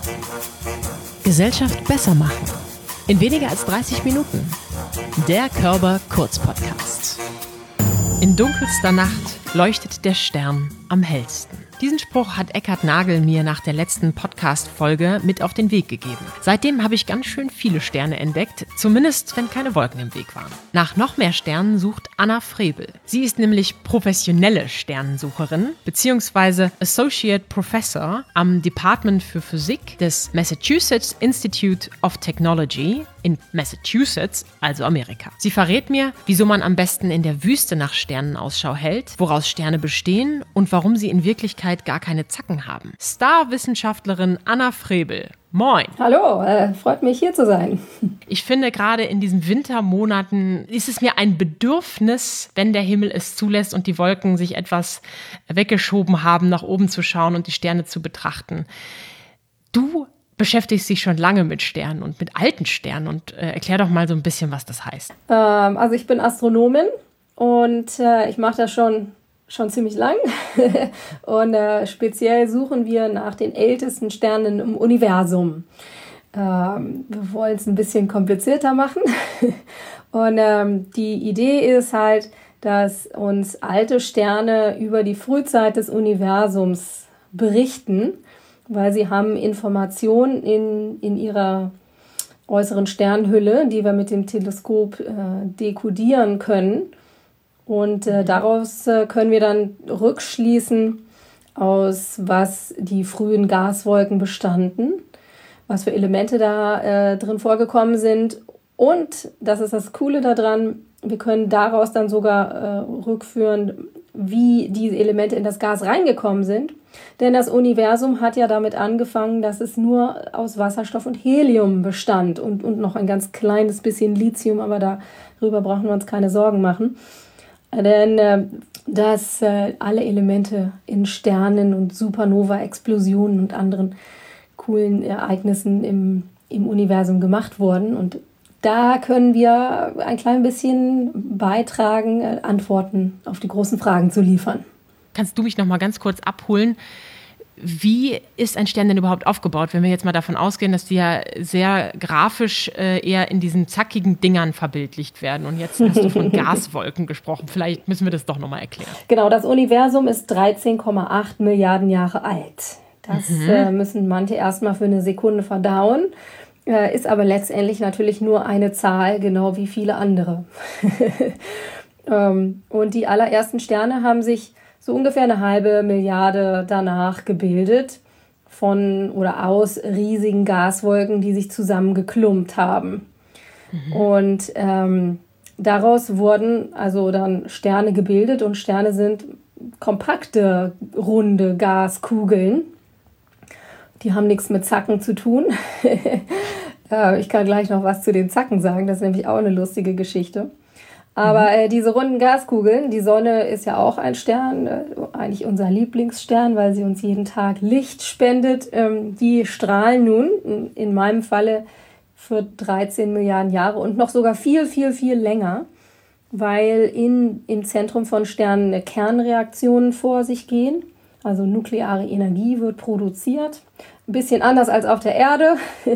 Gesellschaft besser machen. In weniger als 30 Minuten. Der Körber-Kurz-Podcast. In dunkelster Nacht leuchtet der Stern am hellsten. Diesen Spruch hat Eckhard Nagel mir nach der letzten Podcast-Folge mit auf den Weg gegeben. Seitdem habe ich ganz schön viele Sterne entdeckt, zumindest wenn keine Wolken im Weg waren. Nach noch mehr Sternen sucht Anna Frebel. Sie ist nämlich professionelle Sternensucherin bzw. Associate Professor am Department für Physik des Massachusetts Institute of Technology in Massachusetts, also Amerika. Sie verrät mir, wieso man am besten in der Wüste nach Sternen Ausschau hält, woraus Sterne bestehen und warum sie in Wirklichkeit gar keine Zacken haben. Starwissenschaftlerin Anna Frebel. Moin. Hallo, freut mich hier zu sein. Ich finde, gerade in diesen Wintermonaten ist es mir ein Bedürfnis, wenn der Himmel es zulässt und die Wolken sich etwas weggeschoben haben, nach oben zu schauen und die Sterne zu betrachten. Du beschäftigst dich schon lange mit Sternen und mit alten Sternen und erklär doch mal so ein bisschen, was das heißt. Also ich bin Astronomin und ich mache das schon ziemlich lang und speziell suchen wir nach den ältesten Sternen im Universum. Wir wollen es ein bisschen komplizierter machen und die Idee ist halt, dass uns alte Sterne über die Frühzeit des Universums berichten, weil sie haben Informationen in ihrer äußeren Sternhülle, die wir mit dem Teleskop dekodieren können. Und daraus können wir dann rückschließen, aus was die frühen Gaswolken bestanden, was für Elemente da drin vorgekommen sind. Und, das ist das Coole daran, wir können daraus dann sogar rückführen, wie diese Elemente in das Gas reingekommen sind. Denn das Universum hat ja damit angefangen, dass es nur aus Wasserstoff und Helium bestand und noch ein ganz kleines bisschen Lithium, aber darüber brauchen wir uns keine Sorgen machen. Denn dass alle Elemente in Sternen und Supernova-Explosionen und anderen coolen Ereignissen im Universum gemacht wurden. Und da können wir ein klein bisschen beitragen, Antworten auf die großen Fragen zu liefern. Kannst du mich noch mal ganz kurz abholen? Wie ist ein Stern denn überhaupt aufgebaut, wenn wir jetzt mal davon ausgehen, dass die ja sehr grafisch eher in diesen zackigen Dingern verbildlicht werden? Und jetzt hast du von Gaswolken gesprochen. Vielleicht müssen wir das doch nochmal erklären. Genau, das Universum ist 13,8 Milliarden Jahre alt. Das müssen manche erstmal für eine Sekunde verdauen, ist aber letztendlich natürlich nur eine Zahl, genau wie viele andere. Und die allerersten Sterne haben sich so ungefähr eine halbe Milliarde danach gebildet von oder aus riesigen Gaswolken, die sich zusammengeklumpt haben. Und daraus wurden also dann Sterne gebildet und Sterne sind kompakte, runde Gaskugeln. Die haben nichts mit Zacken zu tun. Ich kann gleich noch was zu den Zacken sagen, das ist nämlich auch eine lustige Geschichte. Aber diese runden Gaskugeln, die Sonne ist ja auch ein Stern, eigentlich unser Lieblingsstern, weil sie uns jeden Tag Licht spendet. Die strahlen nun, in meinem Falle, für 13 Milliarden Jahre und noch sogar viel, viel, viel länger, weil im Zentrum von Sternen Kernreaktionen vor sich gehen. Also nukleare Energie wird produziert. Ein bisschen anders als auf der Erde,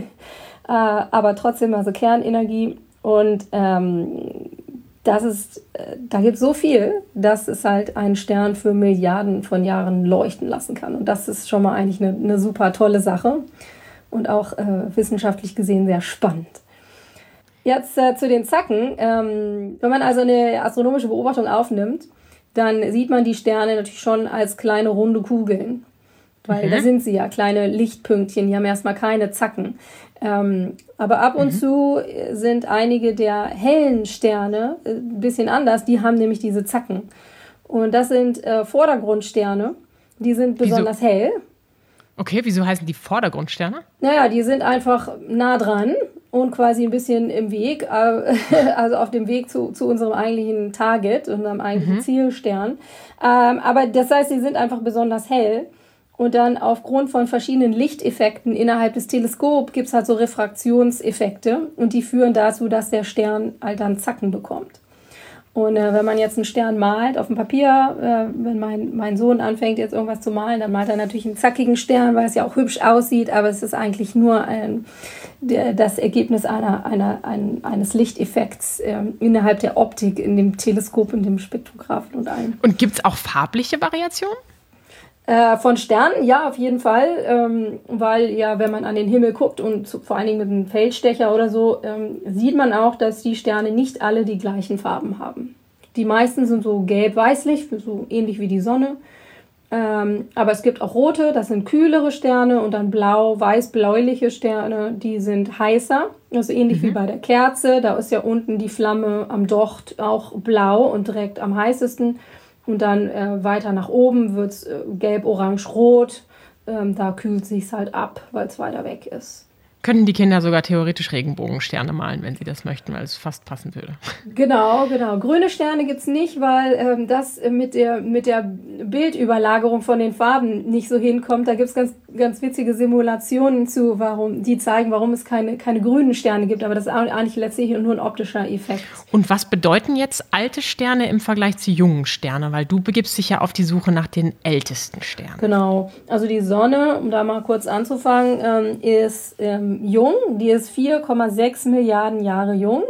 aber trotzdem also Kernenergie. Und da gibt es so viel, dass es halt einen Stern für Milliarden von Jahren leuchten lassen kann. Und das ist schon mal eigentlich eine super tolle Sache und auch wissenschaftlich gesehen sehr spannend. Jetzt zu den Zacken. Wenn man also eine astronomische Beobachtung aufnimmt, dann sieht man die Sterne natürlich schon als kleine runde Kugeln. Weil da sind sie ja, kleine Lichtpünktchen, die haben erstmal keine Zacken. Aber ab und zu sind einige der hellen Sterne ein bisschen anders, die haben nämlich diese Zacken. Und das sind Vordergrundsterne, die sind besonders hell. Okay, wieso heißen die Vordergrundsterne? Naja, die sind einfach nah dran und quasi ein bisschen im Weg, also auf dem Weg zu unserem eigentlichen Target, unserem eigentlichen Zielstern. Aber das heißt, sie sind einfach besonders hell. Und dann aufgrund von verschiedenen Lichteffekten innerhalb des Teleskops gibt es halt so Refraktionseffekte und die führen dazu, dass der Stern halt dann Zacken bekommt. Und wenn man jetzt einen Stern malt auf dem Papier, wenn mein Sohn anfängt jetzt irgendwas zu malen, dann malt er natürlich einen zackigen Stern, weil es ja auch hübsch aussieht, aber es ist eigentlich nur das Ergebnis eines Lichteffekts innerhalb der Optik in dem Teleskop, in dem Spektrographen und allem. Und gibt es auch farbliche Variationen? Von Sternen, ja, auf jeden Fall, weil ja, wenn man an den Himmel guckt und vor allen Dingen mit einem Feldstecher oder so, sieht man auch, dass die Sterne nicht alle die gleichen Farben haben. Die meisten sind so gelb-weißlich, so ähnlich wie die Sonne, aber es gibt auch rote, das sind kühlere Sterne und dann blau-weiß-bläuliche Sterne, die sind heißer, also ähnlich wie bei der Kerze, da ist ja unten die Flamme am Docht auch blau und direkt am heißesten. Und dann weiter nach oben wird es gelb, orange, rot. Da kühlt es sich halt ab, weil es weiter weg ist. Könnten die Kinder sogar theoretisch Regenbogensterne malen, wenn sie das möchten, weil es fast passen würde. Genau. Grüne Sterne gibt es nicht, weil das mit der Bildüberlagerung von den Farben nicht so hinkommt. Da gibt es ganz, ganz witzige Simulationen zu, die zeigen, warum es keine grünen Sterne gibt. Aber das ist eigentlich letztlich nur ein optischer Effekt. Und was bedeuten jetzt alte Sterne im Vergleich zu jungen Sternen? Weil du begibst dich ja auf die Suche nach den ältesten Sternen. Genau. Also die Sonne, um da mal kurz anzufangen, ist jung, die ist 4,6 Milliarden Jahre jung.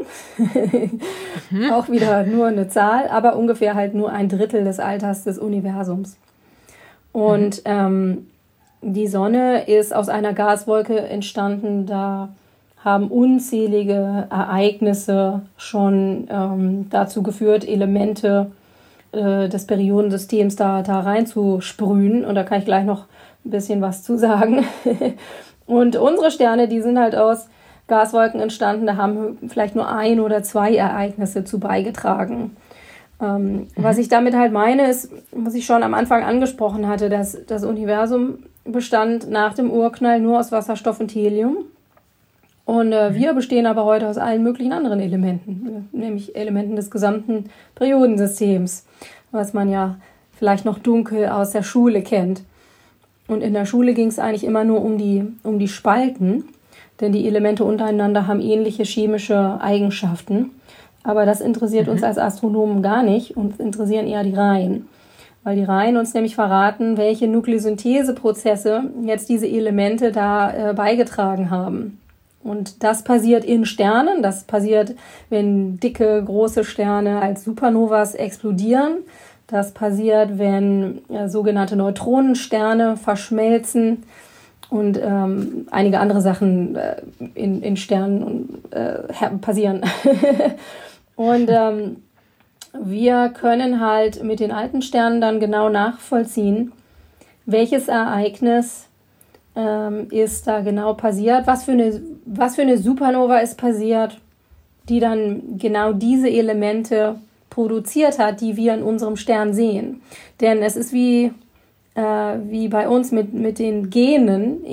Auch wieder nur eine Zahl, aber ungefähr halt nur ein Drittel des Alters des Universums. Und die Sonne ist aus einer Gaswolke entstanden, da haben unzählige Ereignisse schon dazu geführt, Elemente des Periodensystems da reinzusprühen. Und da kann ich gleich noch ein bisschen was zu sagen. Und unsere Sterne, die sind halt aus Gaswolken entstanden, da haben vielleicht nur 1 oder 2 Ereignisse zu beigetragen. Was ich damit halt meine, ist, was ich schon am Anfang angesprochen hatte, dass das Universum bestand nach dem Urknall nur aus Wasserstoff und Helium. Und wir bestehen aber heute aus allen möglichen anderen Elementen, nämlich Elementen des gesamten Periodensystems, was man ja vielleicht noch dunkel aus der Schule kennt. Und in der Schule ging es eigentlich immer nur um die Spalten, denn die Elemente untereinander haben ähnliche chemische Eigenschaften. Aber das interessiert uns als Astronomen gar nicht, uns interessieren eher die Reihen. Weil die Reihen uns nämlich verraten, welche Nukleosyntheseprozesse jetzt diese Elemente da beigetragen haben. Und das passiert in Sternen, das passiert, wenn dicke, große Sterne als Supernovas explodieren. Das passiert, wenn sogenannte Neutronensterne verschmelzen und einige andere Sachen in Sternen passieren. Und wir können halt mit den alten Sternen dann genau nachvollziehen, welches Ereignis ist da genau passiert, was für eine Supernova ist passiert, die dann genau diese Elemente produziert hat, die wir in unserem Stern sehen. Denn es ist wie bei uns mit den Genen.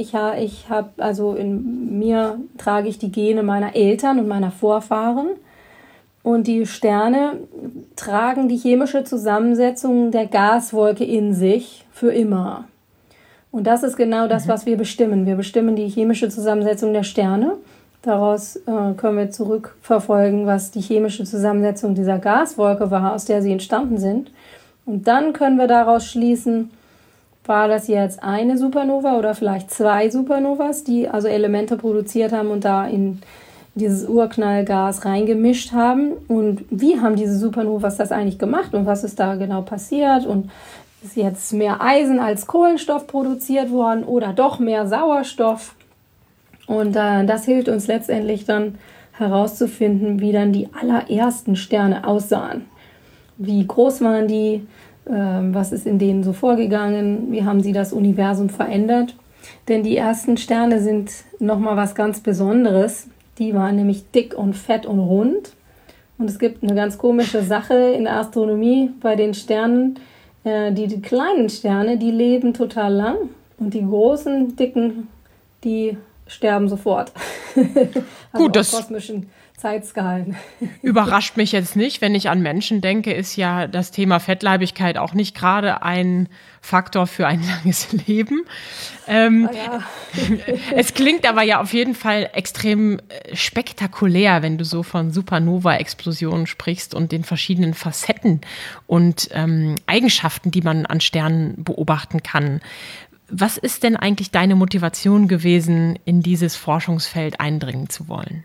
In mir trage ich die Gene meiner Eltern und meiner Vorfahren. Und die Sterne tragen die chemische Zusammensetzung der Gaswolke in sich für immer. Und das ist genau das, was wir bestimmen. Wir bestimmen die chemische Zusammensetzung der Sterne. Daraus können wir zurückverfolgen, was die chemische Zusammensetzung dieser Gaswolke war, aus der sie entstanden sind. Und dann können wir daraus schließen, war das jetzt eine Supernova oder vielleicht 2 Supernovas, die also Elemente produziert haben und da in dieses Urknallgas reingemischt haben. Und wie haben diese Supernovas das eigentlich gemacht und was ist da genau passiert? Und ist jetzt mehr Eisen als Kohlenstoff produziert worden oder doch mehr Sauerstoff? Und das hilft uns letztendlich dann herauszufinden, wie dann die allerersten Sterne aussahen. Wie groß waren die? Was ist in denen so vorgegangen? Wie haben sie das Universum verändert? Denn die ersten Sterne sind nochmal was ganz Besonderes. Die waren nämlich dick und fett und rund. Und es gibt eine ganz komische Sache in der Astronomie bei den Sternen. Die kleinen Sterne, die leben total lang. Und die großen, dicken, die sterben sofort. Also gut, das kosmischen Zeitskalen. überrascht mich jetzt nicht. Wenn ich an Menschen denke, ist ja das Thema Fettleibigkeit auch nicht gerade ein Faktor für ein langes Leben. Ja. Es klingt aber ja auf jeden Fall extrem spektakulär, wenn du so von Supernova-Explosionen sprichst und den verschiedenen Facetten und Eigenschaften, die man an Sternen beobachten kann. Was ist denn eigentlich deine Motivation gewesen, in dieses Forschungsfeld eindringen zu wollen?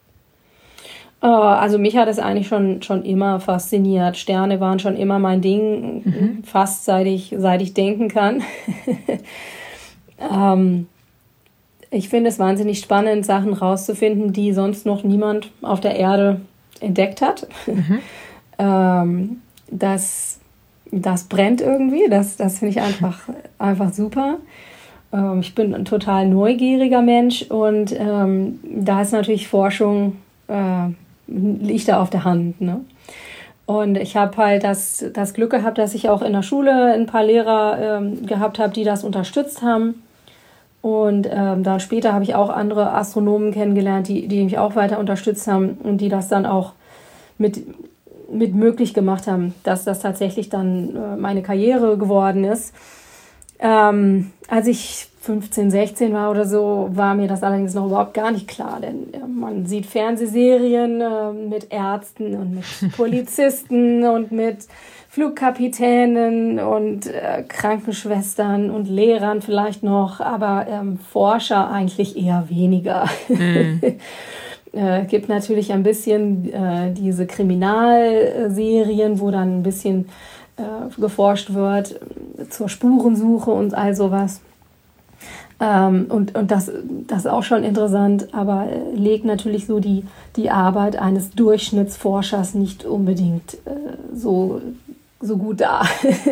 Also mich hat es eigentlich schon immer fasziniert. Sterne waren schon immer mein Ding, fast seit ich denken kann. Ich finde es wahnsinnig spannend, Sachen rauszufinden, die sonst noch niemand auf der Erde entdeckt hat. Das brennt irgendwie, das finde ich einfach super. Ich bin ein total neugieriger Mensch und da ist natürlich Forschung liegt da auf der Hand, ne? Und ich habe halt das Glück gehabt, dass ich auch in der Schule ein paar Lehrer gehabt habe, die das unterstützt haben. Und dann später habe ich auch andere Astronomen kennengelernt, die mich auch weiter unterstützt haben und die das dann auch mit möglich gemacht haben, dass das tatsächlich dann meine Karriere geworden ist. Als ich 15, 16 war oder so, war mir das allerdings noch überhaupt gar nicht klar, denn man sieht Fernsehserien mit Ärzten und mit Polizisten und mit Flugkapitänen und Krankenschwestern und Lehrern vielleicht noch, aber Forscher eigentlich eher weniger. Gibt natürlich ein bisschen diese Kriminalserien, wo dann ein bisschen geforscht wird zur Spurensuche und all sowas. Und das ist auch schon interessant, aber legt natürlich so die Arbeit eines Durchschnittsforschers nicht unbedingt so gut dar.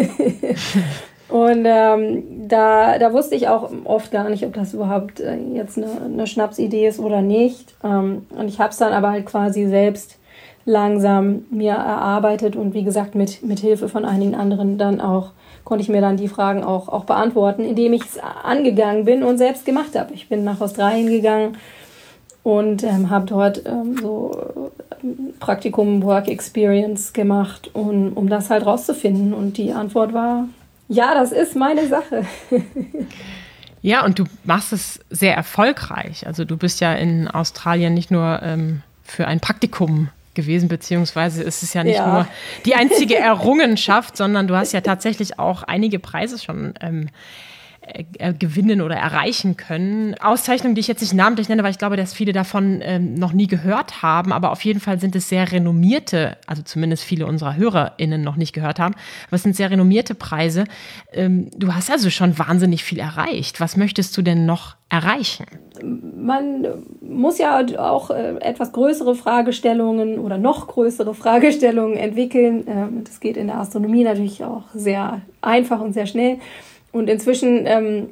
Und da wusste ich auch oft gar nicht, ob das überhaupt jetzt eine Schnapsidee ist oder nicht. Und ich habe es dann aber halt quasi selbst langsam mir erarbeitet und wie gesagt mit Hilfe von einigen anderen dann auch konnte ich mir dann die Fragen auch beantworten, indem ich es angegangen bin und selbst gemacht habe. Ich bin nach Australien gegangen und habe dort so Praktikum, Work Experience gemacht, um das halt rauszufinden. Und die Antwort war, ja, das ist meine Sache. Ja, und du machst es sehr erfolgreich. Also du bist ja in Australien nicht nur für ein Praktikum gewesen, beziehungsweise ist es ja nicht nur die einzige Errungenschaft, sondern du hast ja tatsächlich auch einige Preise schon gewinnen oder erreichen können. Auszeichnungen, die ich jetzt nicht namentlich nenne, weil ich glaube, dass viele davon noch nie gehört haben, aber auf jeden Fall sind es sehr renommierte, also zumindest viele unserer HörerInnen noch nicht gehört haben, aber es sind sehr renommierte Preise. Du hast also schon wahnsinnig viel erreicht. Was möchtest du denn noch erreichen? Man muss ja auch etwas größere Fragestellungen oder noch größere Fragestellungen entwickeln. Das geht in der Astronomie natürlich auch sehr einfach und sehr schnell. Und inzwischen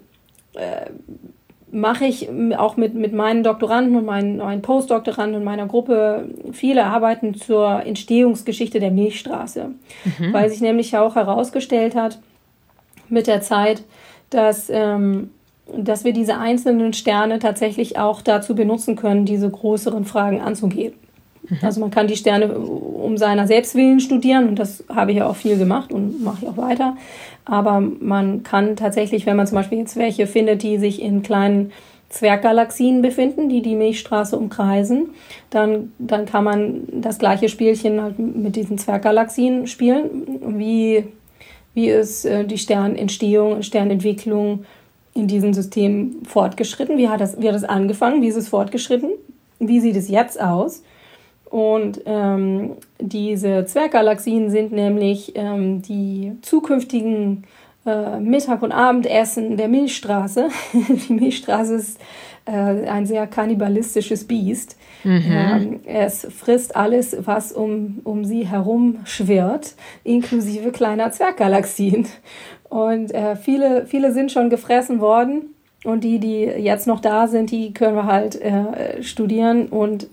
mache ich auch mit meinen Doktoranden und meinen Postdoktoranden und meiner Gruppe viele Arbeiten zur Entstehungsgeschichte der Milchstraße. Weil sich nämlich auch herausgestellt hat mit der Zeit, dass wir diese einzelnen Sterne tatsächlich auch dazu benutzen können, diese größeren Fragen anzugehen. Also man kann die Sterne um seiner selbst willen studieren und das habe ich ja auch viel gemacht und mache ich auch weiter. Aber man kann tatsächlich, wenn man zum Beispiel jetzt welche findet, die sich in kleinen Zwerggalaxien befinden, die Milchstraße umkreisen, dann kann man das gleiche Spielchen halt mit diesen Zwerggalaxien spielen. Wie ist die Sternentstehung, Sternentwicklung in diesem System fortgeschritten? Wie hat das angefangen? Wie ist es fortgeschritten? Wie sieht es jetzt aus? Und diese Zwerggalaxien sind nämlich die zukünftigen Mittag- und Abendessen der Milchstraße. Die Milchstraße ist ein sehr kannibalistisches Biest. Es frisst alles, was um sie herum schwirrt, inklusive kleiner Zwerggalaxien. Und viele sind schon gefressen worden. Und die jetzt noch da sind, die können wir halt studieren und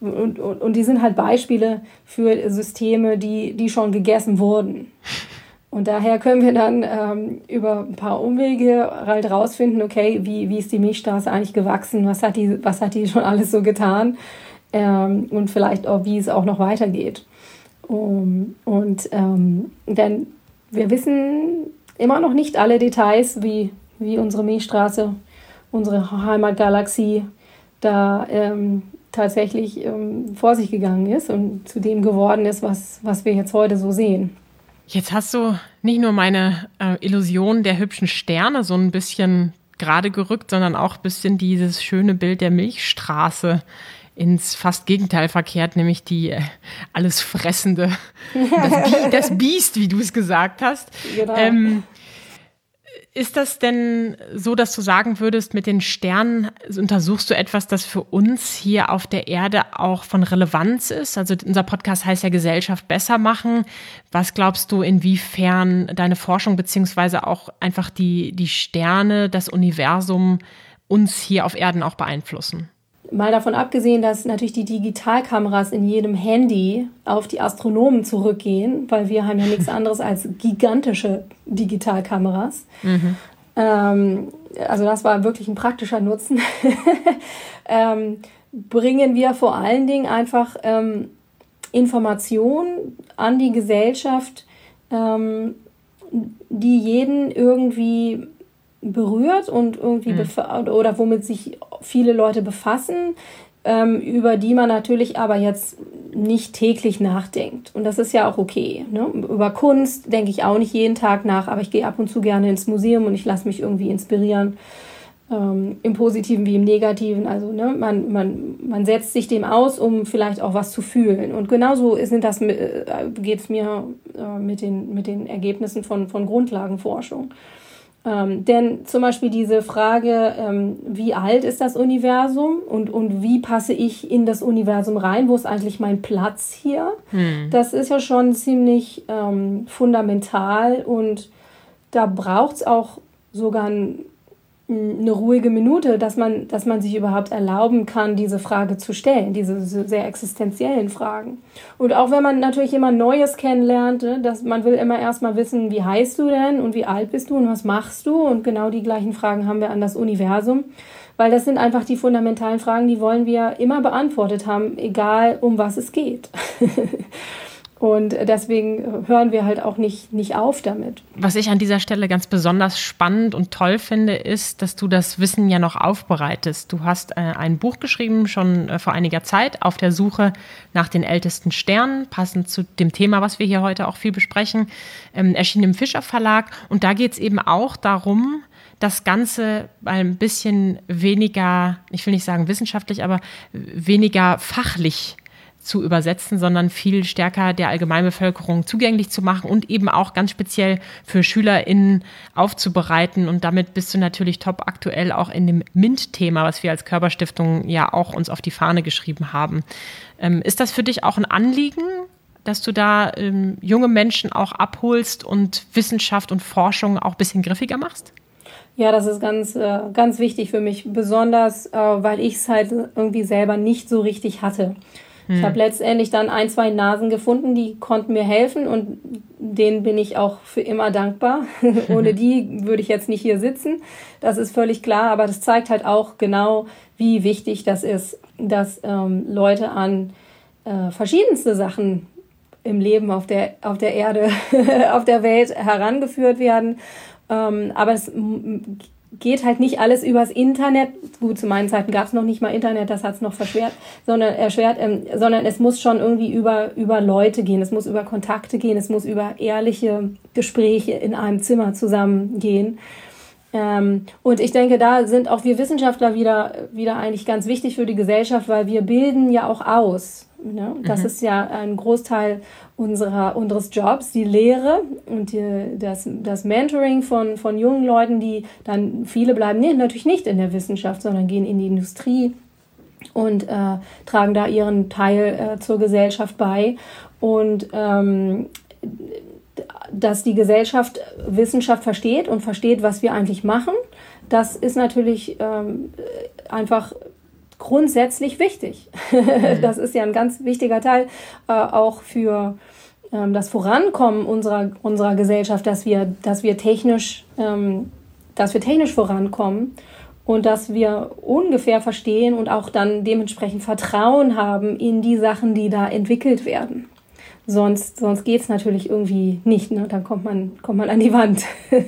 die sind halt Beispiele für Systeme, die schon gegessen wurden. Und daher können wir dann über ein paar Umwege halt rausfinden, okay, wie ist die Milchstraße eigentlich gewachsen, was hat die schon alles so getan, und vielleicht auch, wie es auch noch weitergeht. Denn wir wissen immer noch nicht alle Details, wie unsere Milchstraße, unsere Heimatgalaxie da tatsächlich vor sich gegangen ist und zu dem geworden ist, was wir jetzt heute so sehen. Jetzt hast du nicht nur meine Illusion der hübschen Sterne so ein bisschen gerade gerückt, sondern auch ein bisschen dieses schöne Bild der Milchstraße ins fast Gegenteil verkehrt, nämlich die alles fressende, das Biest, wie du es gesagt hast. Genau. Ist das denn so, dass du sagen würdest, mit den Sternen untersuchst du etwas, das für uns hier auf der Erde auch von Relevanz ist? Also unser Podcast heißt ja Gesellschaft besser machen. Was glaubst du, inwiefern deine Forschung beziehungsweise auch einfach die Sterne, das Universum uns hier auf Erden auch beeinflussen? Mal davon abgesehen, dass natürlich die Digitalkameras in jedem Handy auf die Astronomen zurückgehen, weil wir haben ja nichts anderes als gigantische Digitalkameras. Mhm. Also das war wirklich ein praktischer Nutzen. Bringen wir vor allen Dingen einfach Informationen an die Gesellschaft, die jeden irgendwie berührt und irgendwie oder womit sich viele Leute befassen, über die man natürlich aber jetzt nicht täglich nachdenkt. Und das ist ja auch okay. Ne? Über Kunst denke ich auch nicht jeden Tag nach, aber ich gehe ab und zu gerne ins Museum und ich lasse mich irgendwie inspirieren, im Positiven wie im Negativen. Also ne, man setzt sich dem aus, um vielleicht auch was zu fühlen. Und genauso geht es mir mit den Ergebnissen von Grundlagenforschung. Denn zum Beispiel diese Frage, wie alt ist das Universum und wie passe ich in das Universum rein, wo ist eigentlich mein Platz hier? Das ist ja schon ziemlich fundamental und da braucht es auch sogar eine ruhige Minute, dass man sich überhaupt erlauben kann, diese Frage zu stellen, diese sehr existenziellen Fragen. Und auch wenn man natürlich immer Neues kennenlernt, dass man will immer erstmal wissen, wie heißt du denn und wie alt bist du und was machst du? Und genau die gleichen Fragen haben wir an das Universum, weil das sind einfach die fundamentalen Fragen, die wollen wir immer beantwortet haben, egal um was es geht. Und deswegen hören wir halt auch nicht auf damit. Was ich an dieser Stelle ganz besonders spannend und toll finde, ist, dass du das Wissen ja noch aufbereitest. Du hast ein Buch geschrieben, schon vor einiger Zeit, auf der Suche nach den ältesten Sternen, passend zu dem Thema, was wir hier heute auch viel besprechen, erschienen im Fischer Verlag. Und da geht es eben auch darum, das Ganze ein bisschen weniger, ich will nicht sagen wissenschaftlich, aber weniger fachlich zu übersetzen, sondern viel stärker der Allgemeinbevölkerung zugänglich zu machen und eben auch ganz speziell für SchülerInnen aufzubereiten. Und damit bist du natürlich top aktuell auch in dem MINT-Thema, was wir als Körperstiftung ja auch uns auf die Fahne geschrieben haben. Ist das für dich auch ein Anliegen, dass du da junge Menschen auch abholst und Wissenschaft und Forschung auch ein bisschen griffiger machst? Ja, das ist ganz wichtig für mich, besonders weil ich es halt irgendwie selber nicht so richtig hatte. Ich habe letztendlich dann 1, 2 Nasen gefunden, die konnten mir helfen und denen bin ich auch für immer dankbar. Ohne die würde ich jetzt nicht hier sitzen, das ist völlig klar, aber das zeigt halt auch genau, wie wichtig das ist, dass Leute an verschiedenste Sachen im Leben auf der Erde, auf der Welt herangeführt werden. Aber es geht halt nicht alles übers Internet. Gut, zu meinen Zeiten gab es noch nicht mal Internet, das hat es noch erschwert, sondern es muss schon irgendwie über Leute gehen, es muss über Kontakte gehen, es muss über ehrliche Gespräche in einem Zimmer zusammen gehen. Und ich denke, da sind auch wir Wissenschaftler wieder eigentlich ganz wichtig für die Gesellschaft, weil wir bilden ja auch aus. Ne? Das ist ja ein Großteil unseres Jobs, die Lehre und das Mentoring von jungen Leuten, die dann, viele bleiben natürlich nicht in der Wissenschaft, sondern gehen in die Industrie und tragen da ihren Teil zur Gesellschaft bei. Und dass die Gesellschaft Wissenschaft versteht und versteht, was wir eigentlich machen, das ist natürlich einfach grundsätzlich wichtig. Das ist ja ein ganz wichtiger Teil auch für das Vorankommen unserer Gesellschaft, dass wir technisch vorankommen und dass wir ungefähr verstehen und auch dann dementsprechend Vertrauen haben in die Sachen, die da entwickelt werden. Sonst geht es natürlich irgendwie nicht, ne? Dann kommt man an die Wand.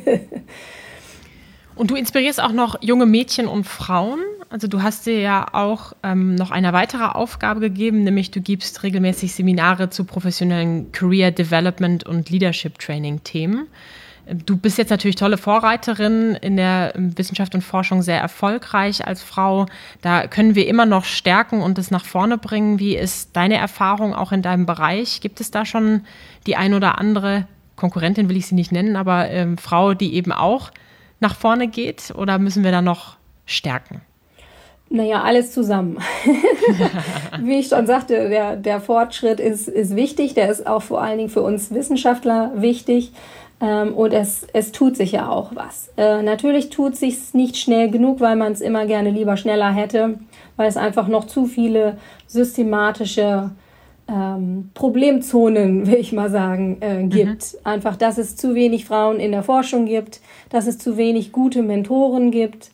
Und du inspirierst auch noch junge Mädchen und Frauen. Also du hast dir ja auch noch eine weitere Aufgabe gegeben, nämlich du gibst regelmäßig Seminare zu professionellen Career Development und Leadership Training Themen. Du bist jetzt natürlich tolle Vorreiterin in der Wissenschaft und Forschung, sehr erfolgreich als Frau. Da können wir immer noch stärken und es nach vorne bringen. Wie ist deine Erfahrung auch in deinem Bereich? Gibt es da schon die ein oder andere Konkurrentin, will ich sie nicht nennen, aber Frau, die eben auch nach vorne geht, oder müssen wir da noch stärken? Naja, alles zusammen. Wie ich schon sagte, der Fortschritt ist wichtig, der ist auch vor allen Dingen für uns Wissenschaftler wichtig, und es tut sich ja auch was. Natürlich tut es sich nicht schnell genug, weil man es immer gerne lieber schneller hätte, weil es einfach noch zu viele systematische Problemzonen, will ich mal sagen, gibt. Einfach, dass es zu wenig Frauen in der Forschung gibt, dass es zu wenig gute Mentoren gibt,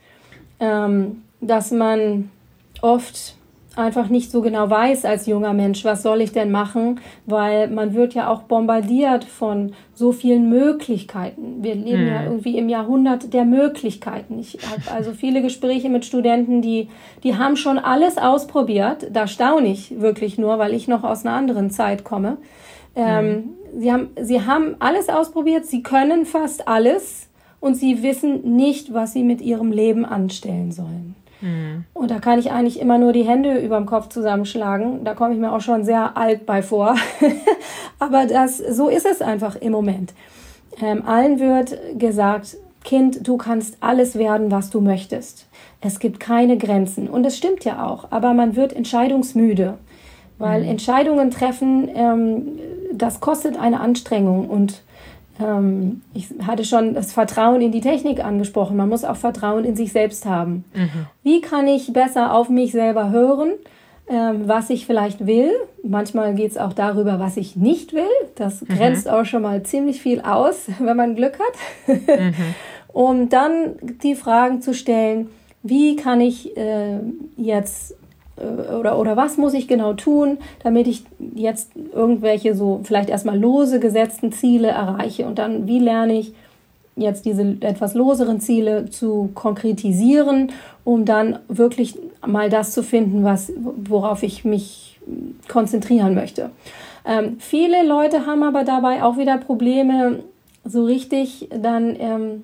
dass man oft einfach nicht so genau weiß als junger Mensch, was soll ich denn machen, weil man wird ja auch bombardiert von so vielen Möglichkeiten. Wir leben ja irgendwie im Jahrhundert der Möglichkeiten. Ich habe also viele Gespräche mit Studenten, die haben schon alles ausprobiert. Da staune ich wirklich nur, weil ich noch aus einer anderen Zeit komme. Sie haben alles ausprobiert, sie können fast alles und sie wissen nicht, was sie mit ihrem Leben anstellen sollen. Und da kann ich eigentlich immer nur die Hände über dem Kopf zusammenschlagen. Da komme ich mir auch schon sehr alt bei vor. Aber so ist es einfach im Moment. Allen wird gesagt, Kind, du kannst alles werden, was du möchtest. Es gibt keine Grenzen. Und es stimmt ja auch. Aber man wird entscheidungsmüde. Weil Entscheidungen treffen, das kostet eine Anstrengung. Und ich hatte schon das Vertrauen in die Technik angesprochen. Man muss auch Vertrauen in sich selbst haben. Wie kann ich besser auf mich selber hören, was ich vielleicht will? Manchmal geht es auch darüber, was ich nicht will. Das grenzt auch schon mal ziemlich viel aus, wenn man Glück hat. Um dann die Fragen zu stellen, wie kann ich jetzt oder was muss ich genau tun, damit ich jetzt irgendwelche so vielleicht erstmal lose gesetzten Ziele erreiche und dann, wie lerne ich jetzt diese etwas loseren Ziele zu konkretisieren, um dann wirklich mal das zu finden, worauf ich mich konzentrieren möchte. Viele Leute haben aber dabei auch wieder Probleme, so richtig dann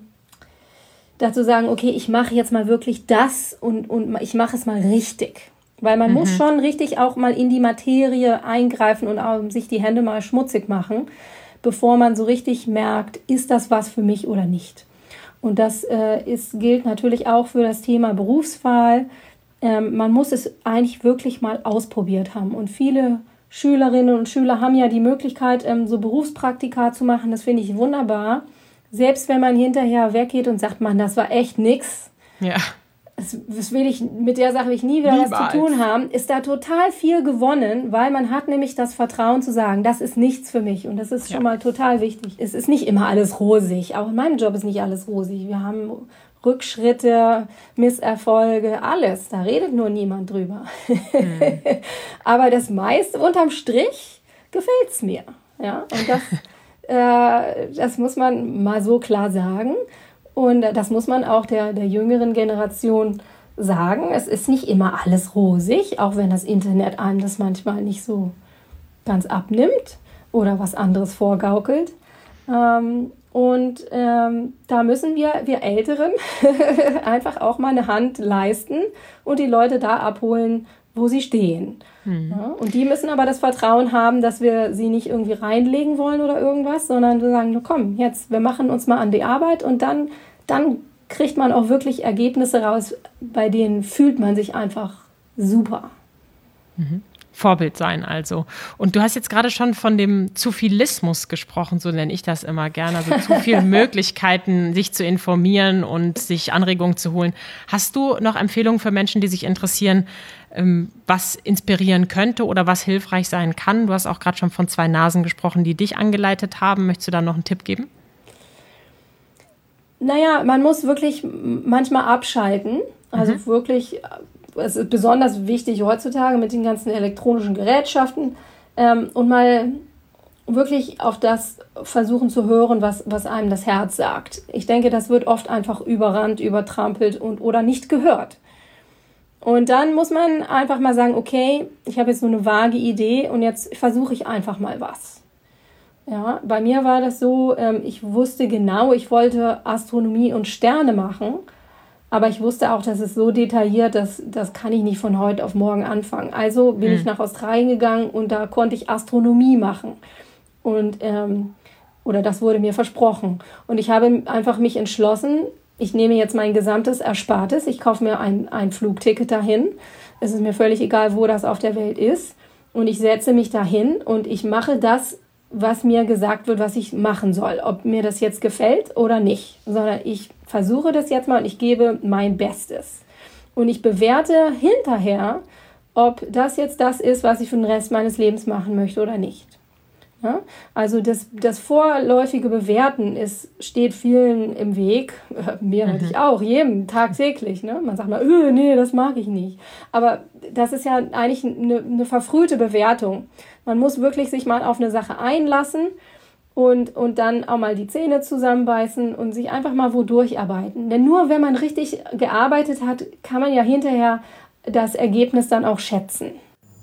dazu sagen, okay, ich mache jetzt mal wirklich das und ich mache es mal richtig. Weil man muss schon richtig auch mal in die Materie eingreifen und auch sich die Hände mal schmutzig machen, bevor man so richtig merkt, ist das was für mich oder nicht. Und das gilt natürlich auch für das Thema Berufswahl. Man muss es eigentlich wirklich mal ausprobiert haben. Und viele Schülerinnen und Schüler haben ja die Möglichkeit, so Berufspraktika zu machen. Das finde ich wunderbar. Selbst wenn man hinterher weggeht und sagt, Mann, das war echt nix. Ja. Mit der Sache will ich nie wieder was zu tun haben, ist da total viel gewonnen, weil man hat nämlich das Vertrauen zu sagen, das ist nichts für mich und das ist schon mal total wichtig. Es ist nicht immer alles rosig, auch in meinem Job ist nicht alles rosig. Wir haben Rückschritte, Misserfolge, alles, da redet nur niemand drüber. Aber das meiste unterm Strich gefällt's mir. Ja? Und das muss man mal so klar sagen. Und das muss man auch der jüngeren Generation sagen. Es ist nicht immer alles rosig, auch wenn das Internet einem das manchmal nicht so ganz abnimmt oder was anderes vorgaukelt. Da müssen wir Älteren einfach auch mal eine Hand leisten und die Leute da abholen, wo sie stehen. Ja, und die müssen aber das Vertrauen haben, dass wir sie nicht irgendwie reinlegen wollen oder irgendwas, sondern wir sagen, komm, jetzt, wir machen uns mal an die Arbeit und dann kriegt man auch wirklich Ergebnisse raus, bei denen fühlt man sich einfach super. Vorbild sein also. Und du hast jetzt gerade schon von dem Zuvilismus gesprochen, so nenne ich das immer gerne, also zu viele Möglichkeiten, sich zu informieren und sich Anregungen zu holen. Hast du noch Empfehlungen für Menschen, die sich interessieren, was inspirieren könnte oder was hilfreich sein kann? Du hast auch gerade schon von 2 Nasen gesprochen, die dich angeleitet haben. Möchtest du da noch einen Tipp geben? Naja, man muss wirklich manchmal abschalten. Also wirklich, es ist besonders wichtig heutzutage mit den ganzen elektronischen Gerätschaften und mal wirklich auf das versuchen zu hören, was einem das Herz sagt. Ich denke, das wird oft einfach überrannt, übertrampelt oder nicht gehört. Und dann muss man einfach mal sagen, okay, ich habe jetzt nur eine vage Idee und jetzt versuche ich einfach mal was. Ja, bei mir war das so, ich wusste genau, ich wollte Astronomie und Sterne machen, aber ich wusste auch, das ist so detailliert, das kann ich nicht von heute auf morgen anfangen. Also bin ich nach Australien gegangen und da konnte ich Astronomie machen. Und, oder das wurde mir versprochen. Und ich habe einfach mich entschlossen, ich nehme jetzt mein gesamtes Erspartes, ich kaufe mir ein Flugticket dahin. Es ist mir völlig egal, wo das auf der Welt ist. Und ich setze mich dahin und ich mache das, was mir gesagt wird, was ich machen soll. Ob mir das jetzt gefällt oder nicht. Sondern ich versuche das jetzt mal und ich gebe mein Bestes. Und ich bewerte hinterher, ob das jetzt das ist, was ich für den Rest meines Lebens machen möchte oder nicht. Ja? Also das vorläufige Bewerten steht vielen im Weg, mir natürlich auch, jedem, tagtäglich. Ne? Man sagt mal, nee, das mag ich nicht. Aber das ist ja eigentlich eine verfrühte Bewertung. Man muss wirklich sich mal auf eine Sache einlassen und dann auch mal die Zähne zusammenbeißen und sich einfach mal wo durcharbeiten. Denn nur wenn man richtig gearbeitet hat, kann man ja hinterher das Ergebnis dann auch schätzen.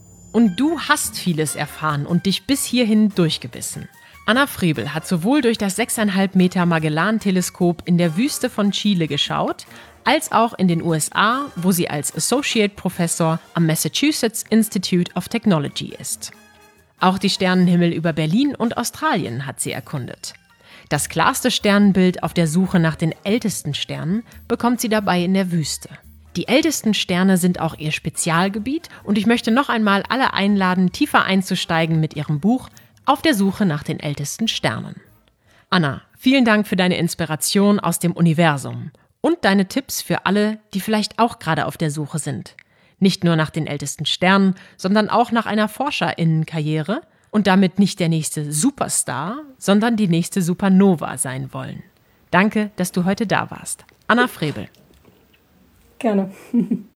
Und du hast vieles erfahren und dich bis hierhin durchgebissen. Anna Frebel hat sowohl durch das 6,5 Meter Magellan-Teleskop in der Wüste von Chile geschaut, als auch in den USA, wo sie als Associate Professor am Massachusetts Institute of Technology ist. Auch die Sternenhimmel über Berlin und Australien hat sie erkundet. Das klarste Sternenbild auf der Suche nach den ältesten Sternen bekommt sie dabei in der Wüste. Die ältesten Sterne sind auch ihr Spezialgebiet und ich möchte noch einmal alle einladen, tiefer einzusteigen mit ihrem Buch Auf der Suche nach den ältesten Sternen. Anna, vielen Dank für deine Inspiration aus dem Universum und deine Tipps für alle, die vielleicht auch gerade auf der Suche sind. Nicht nur nach den ältesten Sternen, sondern auch nach einer ForscherInnenkarriere und damit nicht der nächste Superstar, sondern die nächste Supernova sein wollen. Danke, dass du heute da warst. Anna Frebel. Gerne.